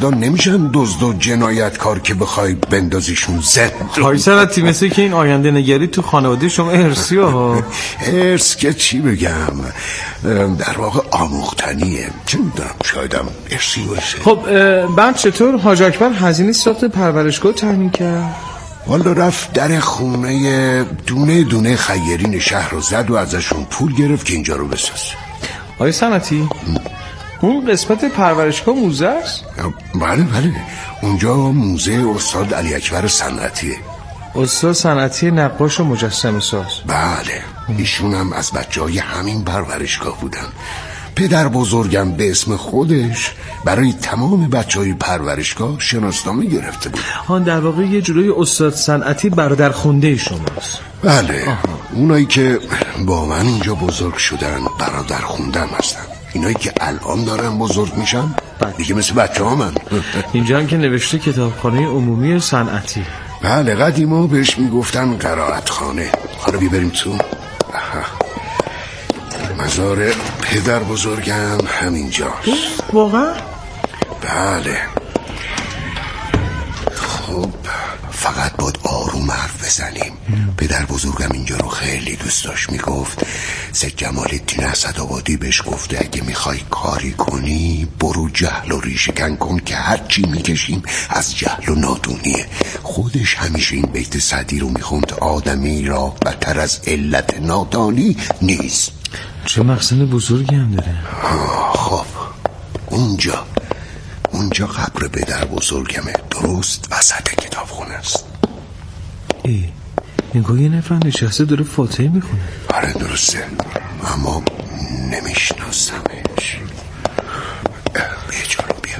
مردان نمیشن دزد و جنایتکار که بخوای بندازیشون زد. های صنعتی مثل که این آینده نگری تو خانواده شما ارثی ها. ارث که چی بگم، در واقع آموختنیه، چه میدونم، شایدم ارثی باشه. خب بعد چطور حاج اکبر هزینه ساخت پرورشگاه تامین کرد؟ والا رفت در خونه دونه دونه خیرین شهر رو زد و ازشون پول گرفت که اینجا رو بساز. آقای صنعتی اون قسمت پرورشگاه موزه است؟ بله اونجا موزه استاد علی اکبر صنعتیه. استاد صنعتی نقاش و مجسمه ساز. بله ایشون هم از بچه‌های همین پرورشگاه بودن. پدر بزرگم به اسم خودش برای تمام بچه‌های پرورشگاه شناسنامه گرفته بود. آن در واقع یه جورای استاد صنعتی برادر خونده شماست. بله اونایی که با من اینجا بزرگ شدن برادر خوندم هستن. اینایی که الان دارن بزرگ میشن دیگه مثل بچه ها من. اینجا هم که نوشته کتابخانه عمومی صنعتی. بله قدیما بهش میگفتن قرائتخانه. حالا بیبریم تو. مزار پدر بزرگم همینجاست. واقعا؟ بله. خب فقط باید آروم حرف بزنیم. پدر بزرگم اینجا رو خیلی دوست داشت. میگفت سید جمال الدین اسدآبادی بهش گفته اگه میخوای کاری کنی برو جهل و ریشه‌کن کن که هرچی میکشیم از جهل و نادونیه. خودش همیشه این بیت سعدی رو میخوند آدمی را بتر از علت نادانی نیست. چه مقصد بزرگی هم داره. خب اونجا قبر پدر بزرگمه، درست وسط کتابخونه است. اینگاه یه نفر نشسته داره فاتحه میخونه. آره درسته اما نمیشناسمش. یه جارو بیا.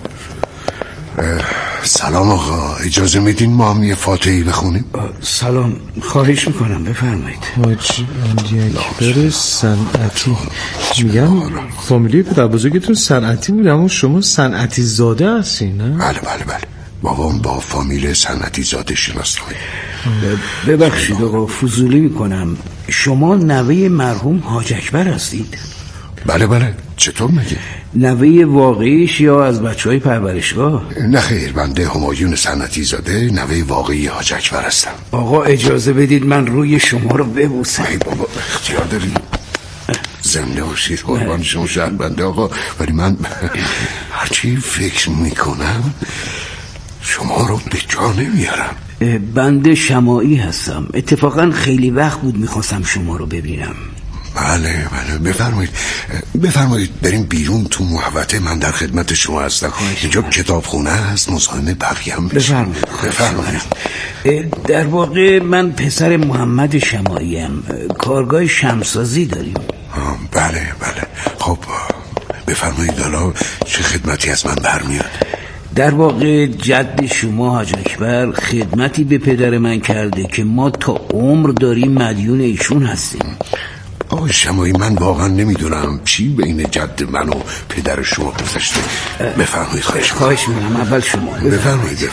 سلام آقا، اجازه میدین ما هم یه فاتحی بخونیم؟ سلام، خواهش میکنم بفرمایید. حاج اکبر صنعتی. میگم فامیلی پدر بزرگتون صنعتی بود اما شما صنعتی زاده هستین نه؟ بله بابام با فامیل صنعتی زاده شناسنامه. ببخشید آقا فضولی میکنم، شما نوه مرحوم حاج اکبر هستید؟ بله چطور مگه؟ نوه واقعیش یا از بچه‌های پرورشگاه؟ نه خیر، بنده همایون صنعتی زاده نوه واقعی حاج اکبر هستم. آقا اجازه بدید من روی شما رو ببوسم. ای بابا اختیار داری. زنده باشید قربان شما شهر بنده آقا، ولی من هرچی فکر میکنم شما رو به جا نمیارم. بنده شماعی هستم، اتفاقا خیلی وقت بود میخواستم شما رو ببینم. بله بفرمایید بریم بیرون تو محوطه، من در خدمت شما هستم. اینجا کتابخونه هست، مزاحم بقیه هم بشین. بفرمایید. در واقع من پسر محمد شماعی ام، کارگاه شمسازی داریم. بله خب بفرمایید حالا چه خدمتی از من برمیاد؟ در واقع جد شما حاج اکبر خدمتی به پدر من کرده که ما تا عمر داریم مدیون ایشون هستیم. آقای شماعی من واقعا نمیدونم چی بین جد من و پدر شما گذشته. بفرمایید. خواهش میکنم اول شما بفرمایید.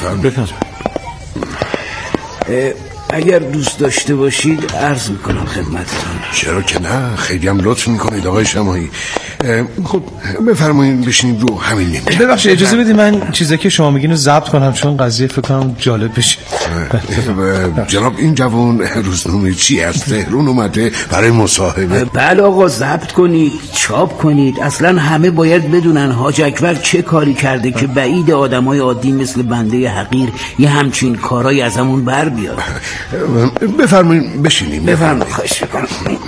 اگر دوست داشته باشید عرض میکنم خدمتتون. چرا که نه، خیلی هم لطف میکنید آقای شماعی. خب بفرمایید بشینید رو همین نیم. ببخشید اجازه بدید من چیزی که شما میگین رو ضبط کنم چون قضیه فکر کنم جالب بشه. جناب این جوان روزنامه چی از تهران اومده برای مصاحبه؟ بله آقا ضبط کنید، چاپ کنید، اصلا همه باید بدونن حاج اکبر چه کاری کرده که بعید آدمای عادی مثل بنده حقیر یه همچین کارای از همون بر بیاد. بفرمایید بشینیم. بفرمایید. خواهش میکنم.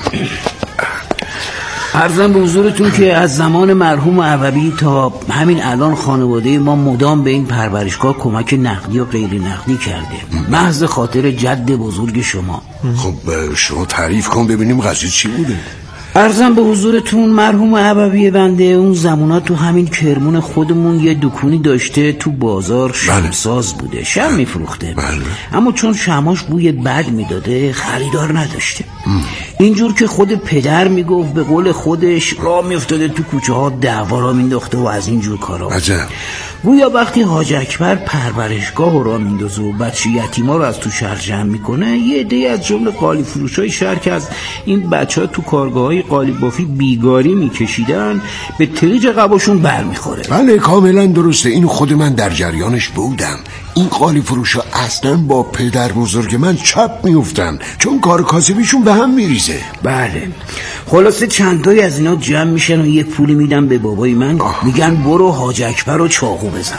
عرضم به حضورتون که از زمان مرحوم عوبی تا همین الان خانواده ما مدام به این پرورشگاه کمک نقدی و غیر نقدی کرده، محض خاطر جد بزرگ شما. خب شما تعریف کن ببینیم قضیه چی بوده. عرضم به حضورتون مرحوم عبوی بنده اون زمانا تو همین کرمون خودمون یه دکونی داشته، تو بازار شمساز بوده، شم میفروخته. اما چون شماش بوی بد میداده خریدار نداشته. اینجور که خود پدر میگفت به قول خودش راه میافتاده تو کوچه ها دعوا را مینداخته و از اینجور کارا. گویا وقتی حاج اکبر پرورشگاه را میندازه و بچه یتیما رو از تو شهر جمع میکنه، یه عده از جمله قالی فروشای شهر که از این بچه‌ها تو کارگاه‌های قالیب بافی بیگاری میکشیدن به تریج قباشون برمیخوره. بله کاملا درسته، این خود من در جریانش بودم. این قالی فروشا اصلا با پدر بزرگ من چپ میفتن، چون کار کاسبیشون به هم میریزه. بله خلاصه چندتایی از اینا جمع میشن و یه پولی میدن به بابای من. میگن برو حاج اکبر رو چاقو بزن.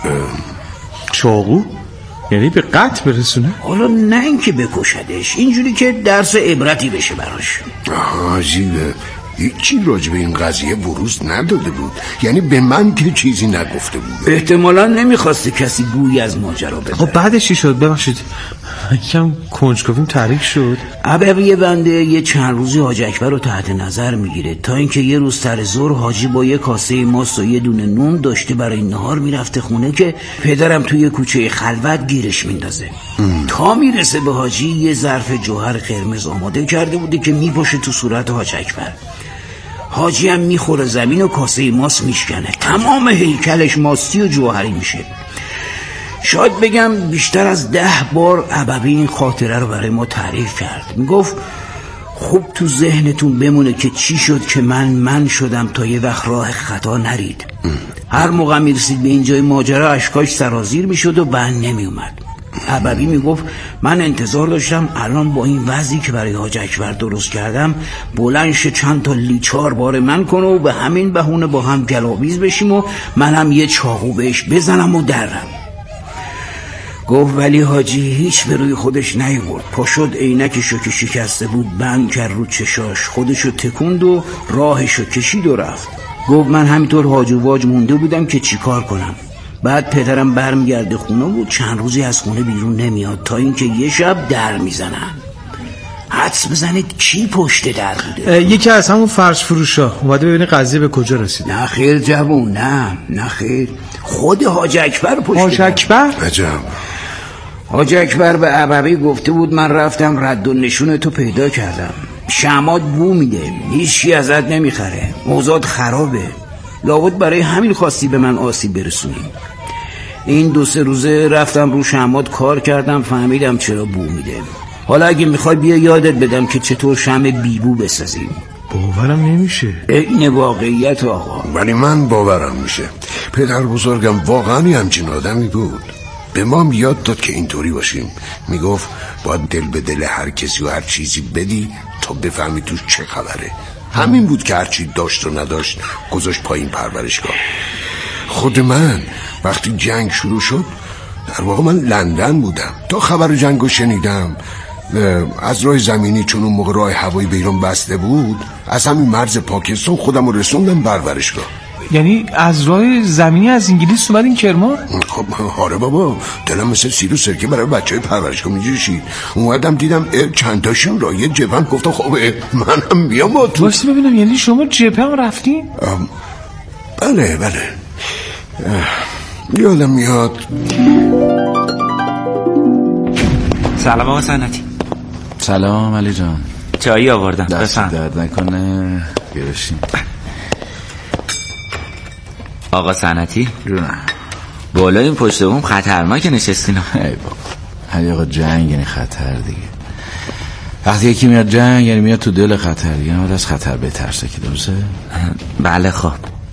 چاقو؟ یعنی به قتل برسونه؟ حالا نه اینکه بکشدش، اینجوری که درس عبرتی بشه براش. عجیبه، هیچی راجع به این قضیه بروز نداده بود، یعنی به من که چیزی نگفته بود. احتمالا نمیخواسته کسی گویی از ماجرا بده. خب بعدش چی شد؟ ببخشید یکم کنجکاویم تحریک شد. عبقی بنده یه چند روزی حاج اکبر رو تحت نظر میگیره، تا اینکه یه روز سر ظهر حاجی با یه کاسه ماست و یه دونه نون داشته برای نهار میرفته خونه که پدرم توی کوچه خلوت گیرش میندازه. تا میرسه به حاجی یه ظرف جوهر قرمز آماده کرده بوده که میپاشه تو صورت حاج اکبر. حاجی هم میخوره زمین و کاسه ماست میشکنه، تمام هیکلش ماستی و جوهری میشه. شاید بگم بیشتر از 10 بار عبقی این خاطره رو برای ما تعریف کرد. میگفت خوب تو ذهنتون بمونه که چی شد که من شدم تا یه وقت راه خطا نرید. هر موقع میرسید به اینجای ماجرا اشکاش سرازیر میشد و بند نمیومد. عبقی میگفت من انتظار داشتم الان با این وضعی که برای حاج اکبر درست کردم بلند شه چند تا لیچار بار من کنه و به همین بهونه با هم گلاویز بشیم و منم یه چاقو بهش بزنم و درم. گفت ولی حاجی هیچ به روی خودش نیورد، پا شد عینکشو که شکسته بود بند کرد رو چشاش، خودشو تکوند و راهشو کشید و رفت. گفت من همینطور هاج و واج مونده بودم که چی کار کنم. بعد پدرم برمیگرده خونه و چند روزی از خونه بیرون نمیاد، تا اینکه یه شب در میزنن. حدس بزنید کی پشت در بوده؟ یکی از همون فرش فروشا اومده ببینه قضیه به کجا رسیده. نه خیر جوون، نه خیر، خود حاج اکبر پشت. حاج اکبر؟ عجب. حاج اکبر به عبقی گفته بود من رفتم رد و نشون تو پیدا کردم، شماد بو میده، هیچی ازت نمیخره، اوضاع خرابه، لابد برای همین خواستی به من آسیب برسونی. این 2-3 روزه رفتم رو شماد کار کردم، فهمیدم چرا بو میده. حالا اگه میخوای بیا یادت بدم که چطور شمع بیبو بسازیم. باورم نمیشه. این واقعیت آقا. ولی من باورم میشه. پدر بزرگم واقعا همچین آدمی بود. به ما یاد داد که اینطوری باشیم. میگفت باید دل به دل هر کسی و هر چیزی بدی تا بفهمی توش چه خبره. همین بود که هر چی داشت و نداشت گذاشت پایین پرورشگاه. خود من وقتی جنگ شروع شد، در واقع من لندن بودم، تا خبر جنگو شنیدم از راه زمینی، چون اون موقع راه هوایی به ایران بسته بود، از همین مرز پاکستان خودم رو رسوندم پرورشگاه. یعنی از راه زمینی از انگلیس اومدین کرمان؟ خب آره بابا، دلم مثل سیر و سرکه برای بچهای پرورشگاه میجوشید. اومدم دیدم چند تاشون راه جبهه، گفتم خب منم بیام با تو. واسه ببینم، یعنی شما جبهه هم رفتین؟ بله یادم میاد. سلام آقا سنتی. سلام علی جان. چایی آوردم، دست درد نکنه. گرشیم آقا سنتی. جونم. بالا این پشت بوم خطرناک نشستین. ای بابا، علی آقا جنگ یعنی خطر دیگه. وقتی یکی میاد جنگ یعنی میاد تو دل خطر دیگه. نباید از خطر بترسه که درسته؟ بله خب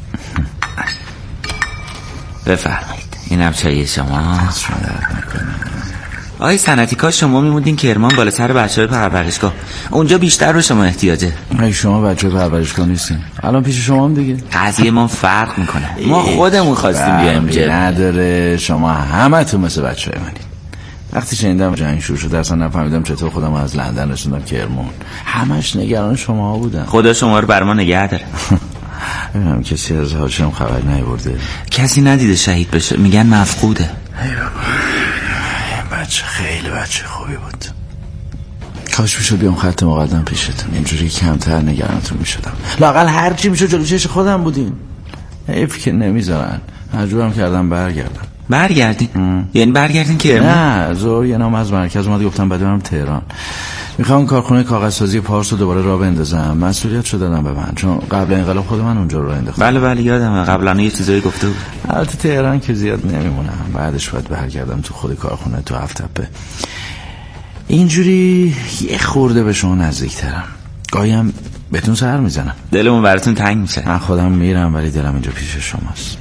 بفرمایید، اینم چایی شما. شما درد نکنه. آقای سنتی، کاش شما میموندین کرمان بالا سر بچه‌های پرورشگاه، اونجا بیشتر رو شما احتیاجه. ای شما بچه پرورشگاه نیستین، الان پیش شما هم دیگه. قضیه ما فرق میکنه، ما خودمون خواستیم بیایم جبهه. نداره، شما همه تو مثل بچه‌های منید. وقتی شنیدم جنگ شروع شد اصلا نفهمیدم چطور خودم از لندن رسوندم کرمان. همش نگران شما بودم. خدا شما رو بر ما نگه داره. ببینم کسی از هاشم خبر نیورده؟ کسی ندیده شهید بشه، میگن مفقوده. ای بابا، بچه خیلی بچه خوبی بود. کاش میشد بیام خط مقدم پیشتون، اینجوری کمتر نگرانتون میشدم. لااقل هر چی میشد جلوی چش خودم بودین. حیف که نمیذارن. مجبورم کردم برگردین. یعنی برگردین که نه، زور یه نام از مرکز اومد گفتم بعد برم تهران. میخوام کارخونه کاغذسازی پارس رو دوباره راه بندازم. مسئولیت شو دادم به من، چون قبل انقلاب خود من اونجا رو انداختم. بله یادمه قبلا یه چیزایی گفته بود. البته تهران که زیاد نمیمونم، بعدش باید برگردم تو خود کارخونه تو هفت‌تپه. اینجوری یه خورده به شما نزدیکترم. گاهی هم بهتون سر میزنم. دلمون براتون تنگ میشه. من خودم میرم ولی دلم اینجا پیش شماست.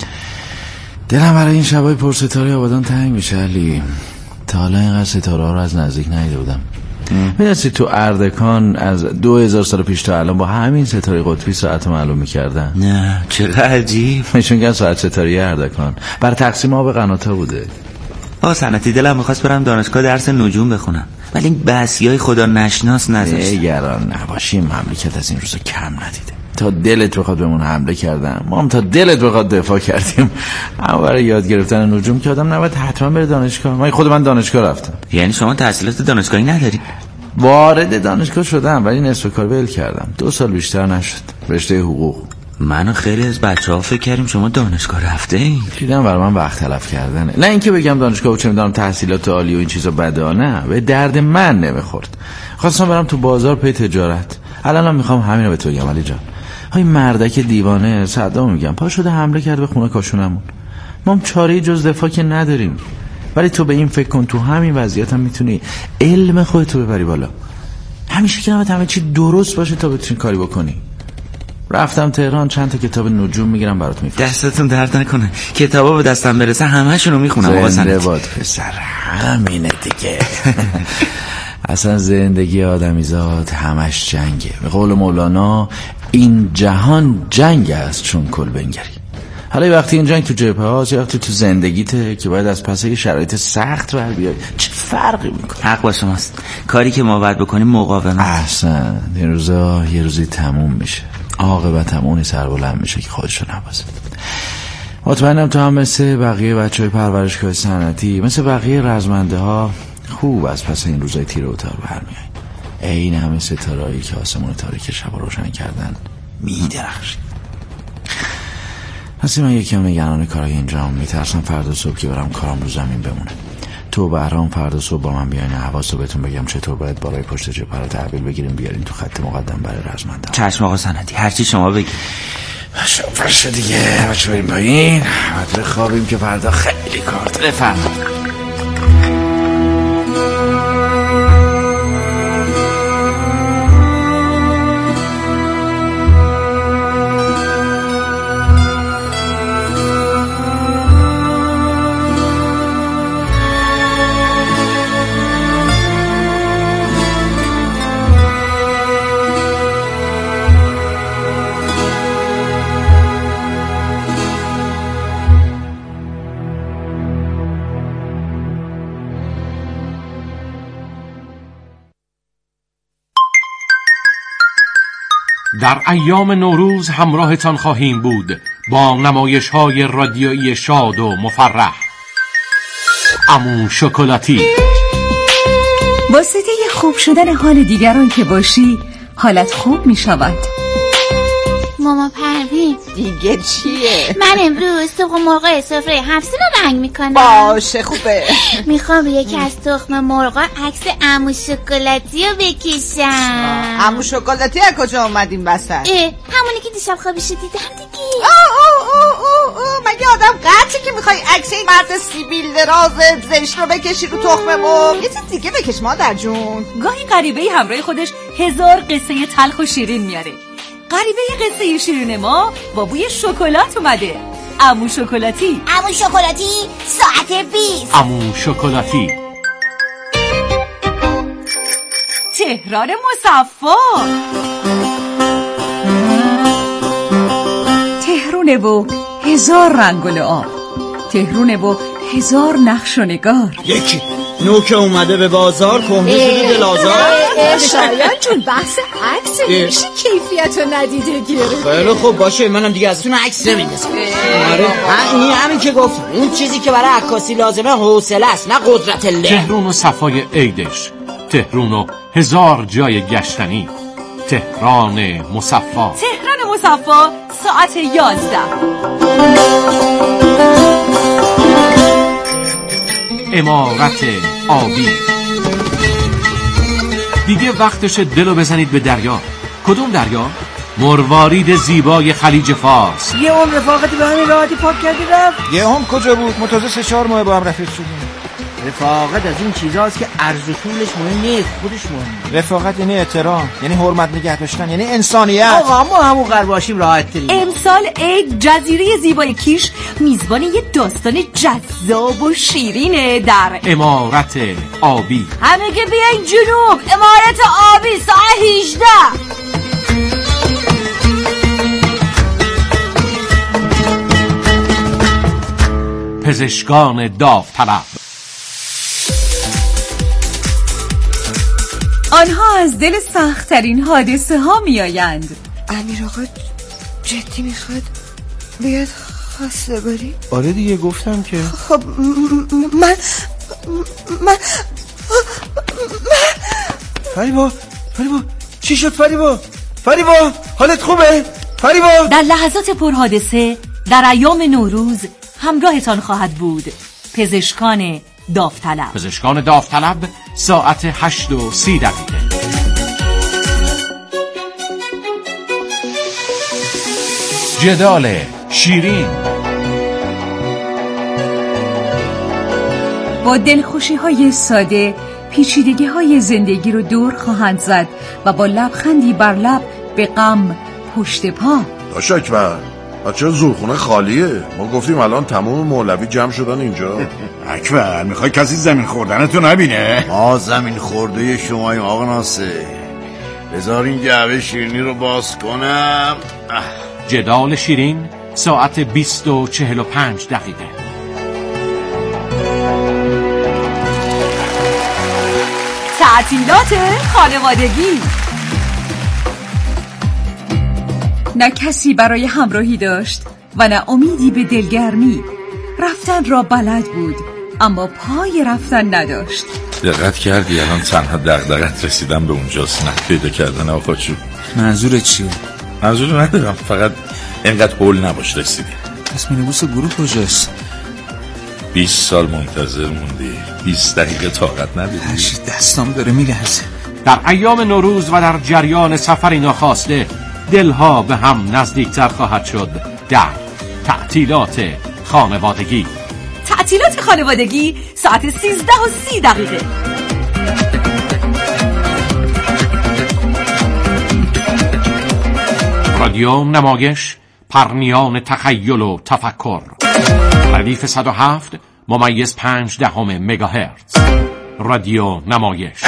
دلم برای این شبای پر ستاره آبادان تنگ میشه علی. تا حالا اینقدر ستاره ها رو از نزدیک ندیده بودم. میدونستی تو اردکان از 2000 سال پیش تا الان با همین ستاره قطبی ساعت معلوم میکردن؟ نه چقدر عجیب. میشون گن ساعت ستاره اردکان بر تقسیم آب قناتا بوده. سنتی دلم میخواست برم دانشگاه درس نجوم بخونم ولی این بحثیای خدا نشناس نذاشت. نگران نباشی، مملکت از این روزا کم ندیده. تا دلت بخواد بهمون حمله کردن، ما هم تا دلت بخواد دفاع کردیم. اما برای یاد گرفتن نجوم که آدم نباید حتما بره دانشگاه. خود من دانشگاه رفتم. یعنی شما تحصیلات دانشگاهی نداری؟ وارد دانشگاه شدم ولی نصف کار ول کردم. 2 سال بیشتر نشد. رشته حقوق. من و خیلی از بچه‌ها فکر کردیم شما دانشگاه رفته این. دیدم برای من وقت تلف کردنه. نه اینکه بگم دانشگاه و چه می‌دونم تحصیلات عالی و این چیزا بده، نه، به درد من نمیخورد. خواستم برم تو بازار پی تجارت. الانم میخوام همینو به تو بگم علی جان. های مردک دیوانه صدام میگم پا شده حمله کرد به خونه کاشونمون. ما هم چاره‌ای جز دفاع که نداریم. ولی تو به این فکر کن تو همین وضعیت هم میتونی علم خودتو ببری بالا. همیشه که همه چی درست باشه تا بتونی کاری بکنی. رفتم تهران چند تا کتاب نجوم میگیرم برات میفرستم. دستتون درد نکنه. کتابا به دستم برسه همه‌شونو میخونم. زنده باد پسر. همینه دیگه. اصلا زندگی آدمیزاد همش جنگه. به قول مولانا این جهان جنگ است چون کل بنگری. حالا وقتی این جنگ تو جبهه هاست یا وقتی تو زندگیته که باید از پس شرایط سخت بر بیای، چه فرقی میکنه؟ حق با شماست. کاری که ما باید بکنیم مقاومت. احسن. این روزا یه روزی تموم میشه. عاقبت هم اونی سربلند میشه که خودشو نبازه. مطمئنم تو هم مثل بقیه بچهای پرورشگاه صنعتی، مثل بقیه رزمنده ها خوب از پس این روزای تیره و تار برمیای. این همه ستارهایی که آسمون تاریک شب روشن کردن میدرخشید. هستی من یکم نگران کارهای اینجام. میترسم فردا صبح که برم کارم رو زمین بمونه. تو بهرام فردا صبح با من بیاین حواسو بهتون بگم چطور باید بالای پشت جبهه رو تحویل بگیریم بیارین تو خط مقدم برای رزمنده. چشم آقا صنعتی، هرچی شما بگید. باشه دیگه. بچه بریم پایین بعد بخوابیم که فردا خیلی کار داره. بفرمایید. در ایام نوروز همراهتان خواهیم بود با نمایش‌های رادیویی شاد و مفرح. عمو شکلاتی. واسطه خوب شدن حال دیگران که باشی حالت خوب می شود. ماما پروین دیگه چیه؟ من امروز تخم مرغ سفره 7 رو رنگ میکنم. باشه خوبه. میخوام روی یکی از تخم مرغا عکس عمو شکلاتی رو بکشم. عمو شکلاتی از کجا اومدیم وسط؟ همونی که دیشب خوابش دیدم دیگه. مگه آدم قطعی که میخوای عکس این مرد سیبیل دراز زشت رو بکشی رو تخم مرغ؟ یه چیز دیگه بکش مادر جون. گاهی غریبه‌ای همراه خودش 1000 قصه تلخ و شیرین میاره. غریبه قصه شیرین ما با بوی شکلات اومده. عمو شکلاتی. عمو شکلاتی ساعت 20. عمو شکلاتی. تهران مصفا. تهرونه و 1000 رنگ و لعاب. تهرونه و 1000 نقش و نگار. یکی نوک اومده به بازار کهنه شده دلازار. شایان جون بحث عکس میشه کیفیت رو ندیده گرفت. خیلی خوب باشه منم دیگه ازتون عکس نمیندازم. این همین که گفتم اون چیزی که برای عکاسی لازمه حوصله است نه قدرت الله. تهران و صفای عیدش. تهران و 1000 جای گشتنی. تهران مصفا. تهران مصفا ساعت 11. عمارت آبی. دیگه وقتش دلو بزنید به دریا. کدوم دریا؟ مروارید زیبای خلیج فارس. یه هم رفاقتی به همین راحتی پاک کردی رفت. یه هم کجا بود؟ ما تازه 3-4 ماه با هم رفیق شدیم. رفاقت از این چیزاست که عرض و طولش مهم نیست، خودش مهم. رفاقت یعنی احترام، یعنی حرمت نگه داشتن، یعنی انسانیت. آقا ما همون قرار باشیم راحت تریم. امسال عید جزیره زیبای کیش میزبان یه داستان جذاب و شیرینه در امارت آبی. همه که بیاین جنوب، امارت آبی ساعت 18. پزشکان داوطلب. آنها از دل سخت‌ترین حادثه ها می آیند. امیر آقا جدی میخواد بیاد خواستگاری؟ آره دیگه گفتم که خب من فریبا چی شد فریبا حالت خوبه فریبا؟ در لحظات پرحادثه در ایام نوروز همراهتان خواهد بود پزشکان داوطلب. پزشکان داوطلب ساعت 8:30. جدال شیرین. با دلخوشی های ساده پیچیدگی های زندگی رو دور خواهند زد و با لبخندی بر لب به غم پشت پا. داش اکبر بچه زورخونه خالیه، ما گفتیم الان تمام مولوی جمع شدن اینجا. اکبر میخوای کسی زمین خوردنتو نبینه؟ ما زمین خورده شماییم آقا ناصر. بذار این جعبه شیرینی رو باز کنم. جدال شیرین ساعت 20:45. تعطیلات خانوادگی. نه کسی برای همراهی داشت و نه امیدی به دلگرمی. رفتن را بلد بود اما پای رفتن نداشت. دقت کردی الان تنها دغدغت رسیدن به اونجاست، نه پیدا کردن آقا جو. منظورت چیه؟ منظور ندارم، فقط اینقدر هول نباش رسیدی. اسم نویس گروه کجاست؟ 20 سال منتظر موندی، 20 دقیقه طاقت نداری. دستام داره میلرزه. در ایام نوروز و در جریان سفری ناخواسته دلها به هم نزدیکتر خواهد شد در تعطیلات خانوادگی. تعطیلات خانوادگی ساعت 13:30. رادیو نمایش، پرنیان تخیل و تفکر. ردیف 107.5 مگاهرتز. رادیو نمایش.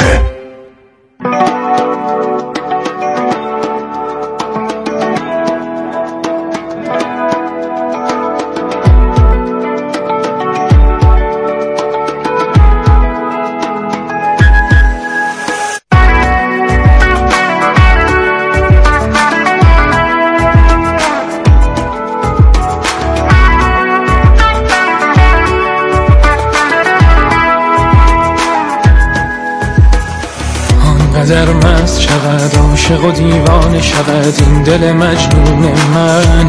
قدر مست شود، عاشق و دیوانه شود این دل مجنون من.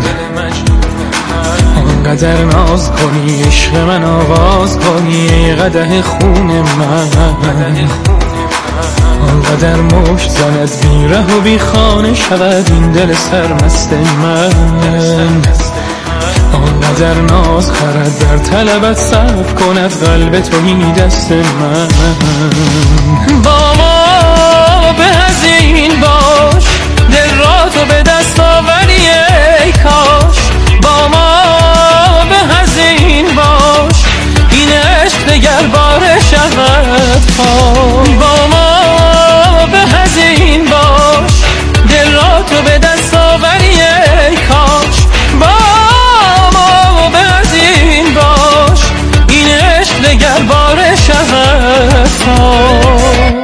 آنقدر ناز کنی عشق من آواز کنی ای قدح خون من. آنقدر مشت زند بیره و بی خانه شود این دل سرمست من. آنقدر ناز خرد در طلبت صرف کند قلب تویی دست من. با ما به هزین باش، دل را تو به دست آوری ای کاش. با ما به هزین باش، این عشق دگر باره شود پاش. با ما به هزین باش، دل را تو به دست آوری ای کاش. با ما به هزین باش، این عشق دگر باره شود پاش.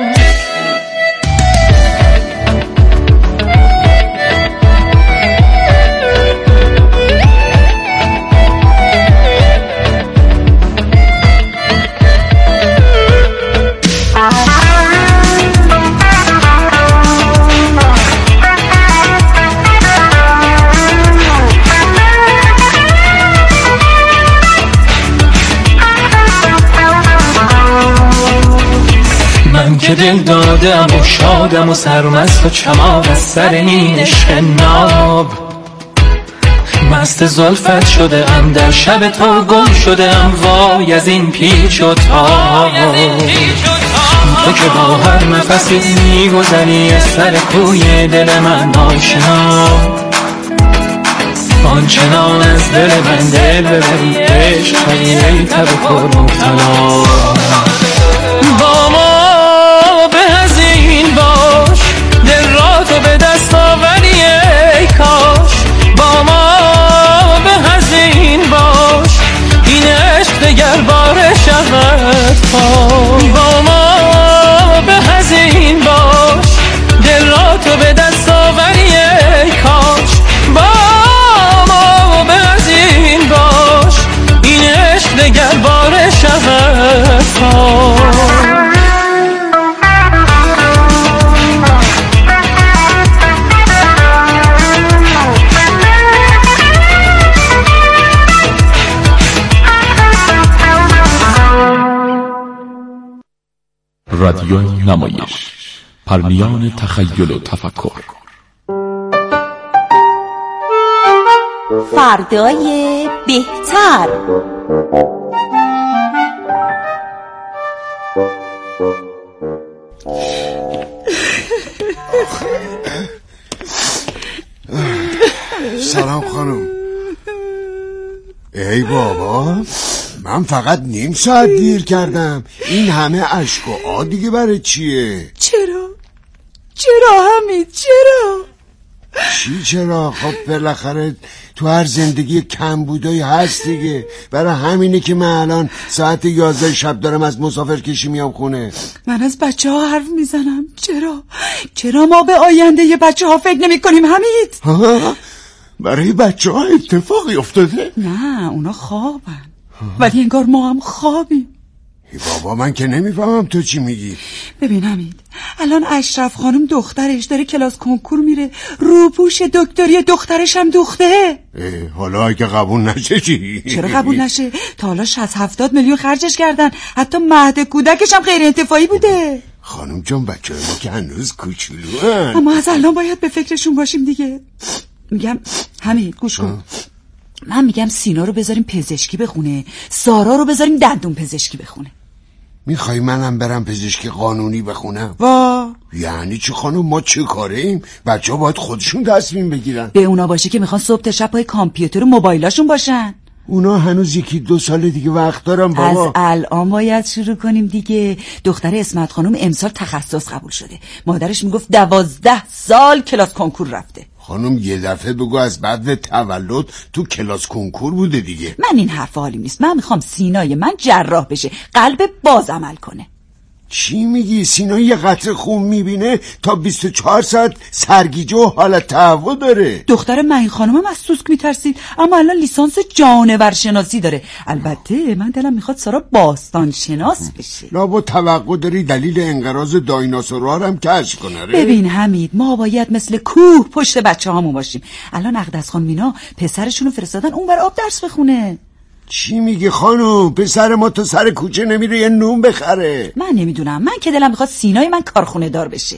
که دل دادم و شادم و سرمست و چماق از سر این عشق ناب. مست زلفت شده ام، در شب تو گم شده ام، وای از این پیچ و تاب. تو که با هر نفسی میگذری از سر کوی دل من آشنا، آنچنان از دل من دل ببری، عشق کنی ای تب پر مبتلا. با ما به از این باش، دل را تو به دست آوری ای کاش. با ما به از این باش، این عشق دگر باره شود پاش. با ما به از این باش، دل را تو به دست آوری ای کاش. با ما به از این باش، این عشق دگر باره شود پاش. رادیو نمایش، پرنیان تخیل و تفکر. فردای بهتر. سلام خانم. ای بابا، من فقط نیم ساعت دیر کردم. این همه اشک و آه دیگه برای چیه؟ چرا حمید چرا؟ چی چرا؟ خب بالاخره تو هر زندگی کمبودایی هست دیگه. برای همینه که من الان ساعت 11 شب دارم از مسافرکشی میام خونه. من از بچه ها حرف میزنم. چرا ما به آینده ی بچه ها فکر نمی کنیم حمید؟ برای بچه ها اتفاقی افتاده؟ نه اونا خوابن، ولی انگار ما هم خوابیم. ای بابا، من که نمیفهمم تو چی میگی. ببین حمید، الان اشرف خانم دخترش داره کلاس کنکور میره، روپوش دکتری دخترش هم دوخته. حالا اگه قبول نشه چی؟ چرا قبول نشه؟ تا حالا 60-70 میلیون خرجش کردن، حتی مهد کودکش هم غیر انتفاعی بوده. خانم جان، بچه ما که هنوز کوچولوان، اما از الان باید به فکرشون باشیم دیگه. میگم حمید گوش کن، من میگم سینا رو بذاریم پزشکی بخونه، سارا رو بذاریم دندون پزشکی بخونه. میخوای منم برم پزشکی قانونی بخونم؟ یعنی چی خانم؟ ما چه کاره ایم؟ بچه ها باید خودشون تصمیم بگیرن. به اونا باشه که میخوان صبح تا شب پای کامپیوتر و موبایلاشون باشن. اونا هنوز 1-2 سال دیگه وقت دارن بابا. از الان باید شروع کنیم دیگه. دختر اسمت خانم امسال تخصص قبول شده، مادرش میگفت 12 سال کلاس کنکور رفته. خانم یه دفعه بگو از بعد تولد تو کلاس کنکور بوده دیگه. من این حرف حالیم نیست. من میخوام سینای من جراح بشه، قلب باز عمل کنه. چی میگی؟ سینا یه قطره خون میبینه تا 24 ساعت سرگیجه و حالت تهوع داره. دختر معین خانومم از سوسک میترسید، اما الان لیسانس جانور شناسی داره. البته من دلم میخواد سارا باستان شناس بشه. لابد توقع داری دلیل انقراض دایناسورها رو هم کشف کنه. ببین حمید، ما باید مثل کوه پشت بچه هامون باشیم. الان اقدس خان مینا پسرشونو فرستادن اون بر آب درس بخونه. چی میگی خانم؟ پسر ما تو سر کوچه نمیره یه نون بخره؟ من نمیدونم، من که دلم میخواد سینای من کارخونه دار بشه.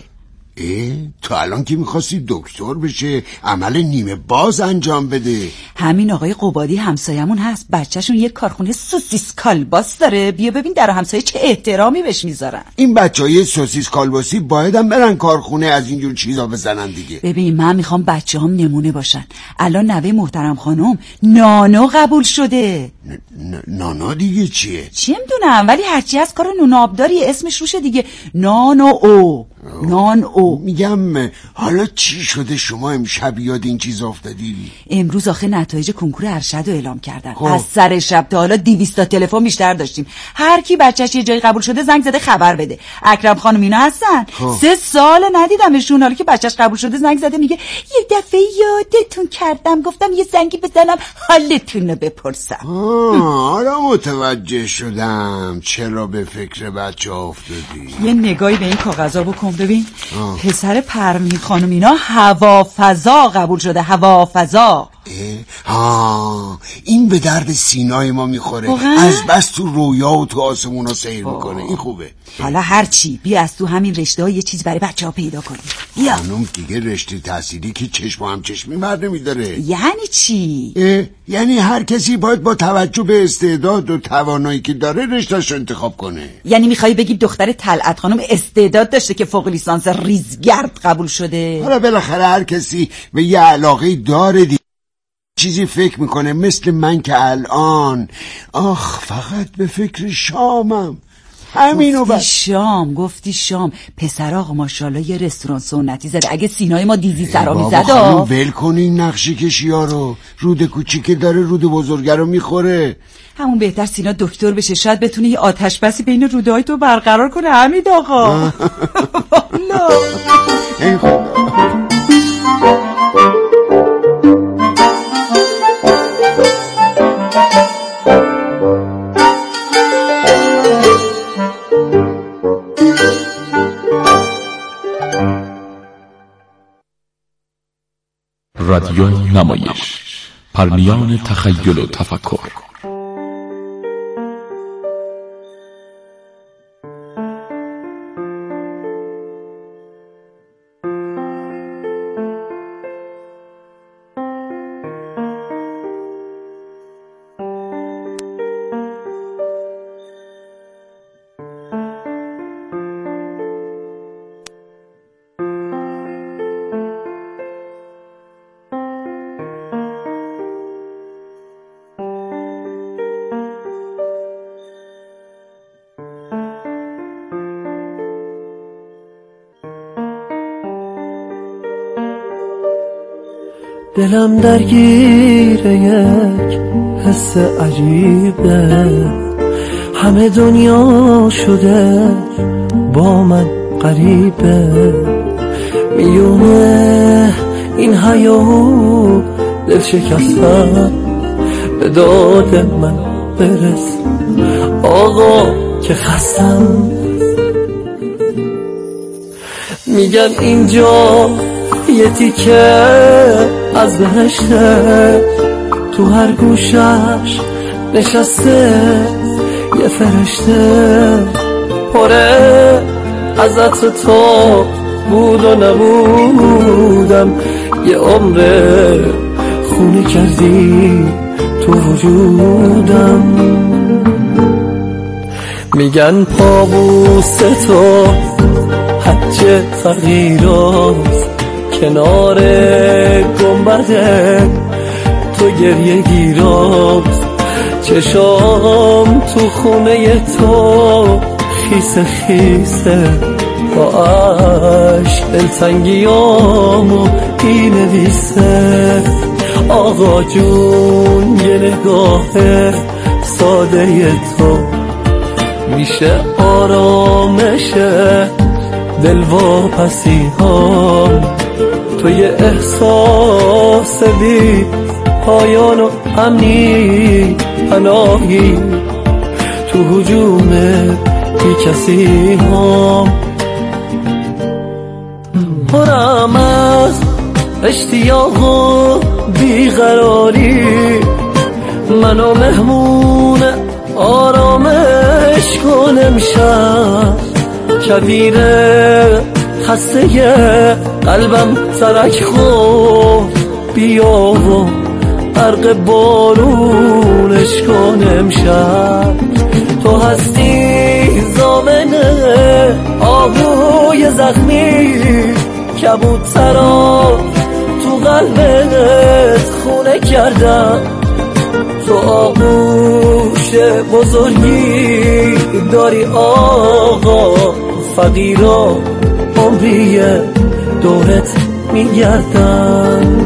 تو الان که میخواستی دکتر بشه عمل نیمه باز انجام بده. همین آقای قبادی همسایمون هست، بچهشون یک کارخونه سوسیس کالباس داره. بیا ببین در همسایه چه احترامی بهش میذارن. این بچهای سوسیس کالباسی باید برن کارخونه از اینجور چیزا بزنن دیگه. ببین من میخوام بچه‌هام نمونه باشن. الان نوه محترم خانم نانو قبول شده. نانا دیگه چیه؟ چی میدونم، ولی هرچی از کار نونابداری اسمش روشه دیگه. نانو او نان او. میگم حالا چی شده شما امشب یاد این چیز افتادی؟ امروز آخه نتایج کنکور ارشد رو اعلام کردن. از سر شب تا حالا 200 تا تلفن بیشتر داشتیم. هر کی بچه‌ش یه جایی قبول شده زنگ زده خبر بده. اکرم خانم اینا هستن. 3 سال ندیدمشون، حالا که بچه‌ش قبول شده زنگ زده میگه یه دفعه یادتون کردم، گفتم یه زنگی بزنم حالتون رو بپرسم. حالا متوجه شدم چرا به فکر بچه افتادی. یه نگاهی به این کاغذا بکن ببین. پسر پرمین خانم اینا هوافضا قبول شده. هوافضا این به درد سینای ما میخوره. از بس تو رویا و تو آسمون ها سیر میکنه. این خوبه. حالا هرچی بیا از تو همین رشته ها یه چیز برای بچه ها پیدا کنیم. بیا. خانم دیگه رشته تحصیلی که چشم هم چشمی مرد نمیداره. یعنی چی؟ یعنی هر کسی باید با توجه به استعداد و توانایی که داره رشته‌اش انتخاب کنه. یعنی میخوای بگی دختر طلعت خانم استعداد داشته که فوق لیسانس ریزگرد قبول شده؟ حالا بالاخره هر کسی به یه علاقه داره دیگه. چیزی فکر میکنه مثل من که الان فقط به فکر شامم. همینو گفتی شام پسر آقا ماشاءالله یه رستوران سنتی زده. اگه سینای ما دیزی سرا میزد ول کنین نقشی کشی ها رو. رود کوچیکه داره رود بزرگه رو میخوره. همون بهتر سینا دکتر بشه، شاید بتونه یه آتش بسی بین روده های تو برقرار کنه. حمید آقا رادیو نمایش، پرمیان تخیل و تفکر. دلم درگیر یک حس عجیبه، همه دنیا شده با من غریبه، میونه این حیاهو دل شکستم، به داد من برس آقا که خستم. میگن اینجا یه تیکه از بهشته، تو هر گوشش نشسته یه فرشته، پره از عطر تو بود و نبودم، یه عمر خونه کردی تو وجودم. میگن پابوس تو حج فقیراست، کنار گنبده تو گریه گیراست، چشام تو خونه تو خیسه خیسه، با عشق دلتنگیامو این نویسه. آقا جون یه نگاه ساده تو میشه آرامشه دل واپسی ها، تو یه احساس بی پایان و امنی پناهی تو هجوم بی کسی ها. پرم از اشتیاق و بیقراری، منو مهمون آرامش کنم شب، کبیره خسته قلبم ترک خود، بیا و غرق بارونش کنم شب. تو هستی زامنه آهوی زخمی، کبوترا تو قلبت خونه کردم، تو آغوش بزرگی داری آقا، فقیرا عمریه دورت میگردن.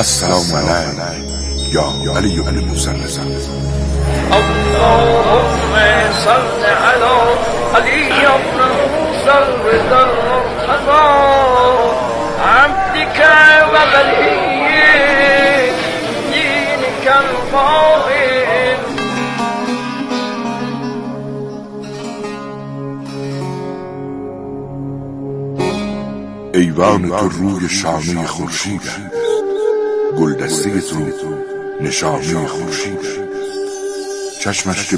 السلام علیک یا علی ابن موسی رضا. اللهم صل على علی ابن موسی رضا عبدك وولي دينك القائم. ایوان تو روی شانه خورشید است، گلدسته تو نشانه خورشید است، چشمش که